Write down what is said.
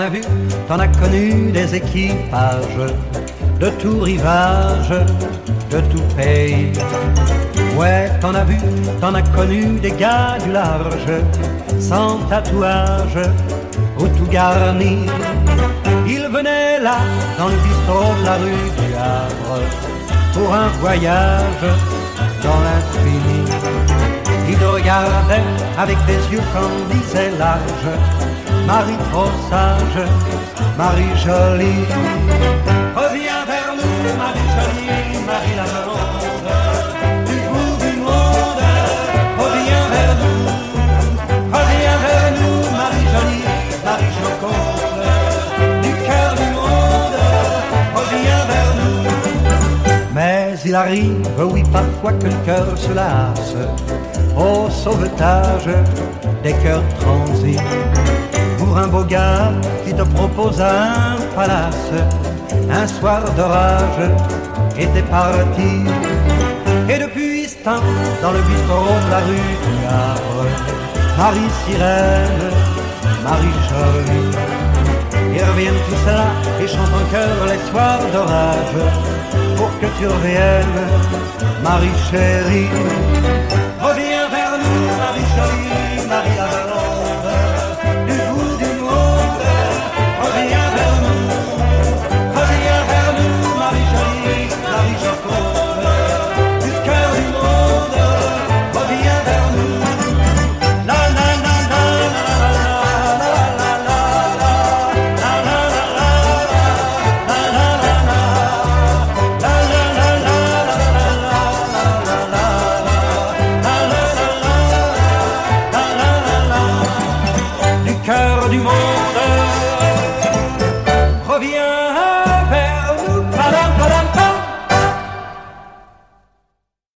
vu, t'en as connu des équipages de tout rivage, de tout pays. Ouais, t'en as vu, t'en as connu des gars du large, sans tatouage ou tout garni. Ils venaient là, dans le bistrot de la rue du Havre, pour un voyage dans l'infini. Ils te regardaient avec des yeux qu'on disait large, Marie trop sage, Marie jolie. Reviens vers nous, Marie jolie, Marie la blonde, du bout du monde. Reviens vers nous, Marie jolie, Marie joconde, du cœur du monde. Reviens vers nous. Mais il arrive, oui, parfois que le cœur se lasse au sauvetage des cœurs transis. Pour un beau gars qui te propose un palace, un soir d'orage, et t'es parti. Et depuis ce temps, dans le bistrot de la rue du Havre, Marie sirène, Marie jolie, ils reviennent tous là et chantent en chœur les soirs d'orage, pour que tu reviennes, Marie chérie. Reviens vers nous, Marie jolie, Marie la blonde, du bout du monde. Reviens vers nous, Marie jolie, Marie joconde, du cœur du monde. Reviens vers nous. La la la la la la la la la la du cœur du monde, reviens.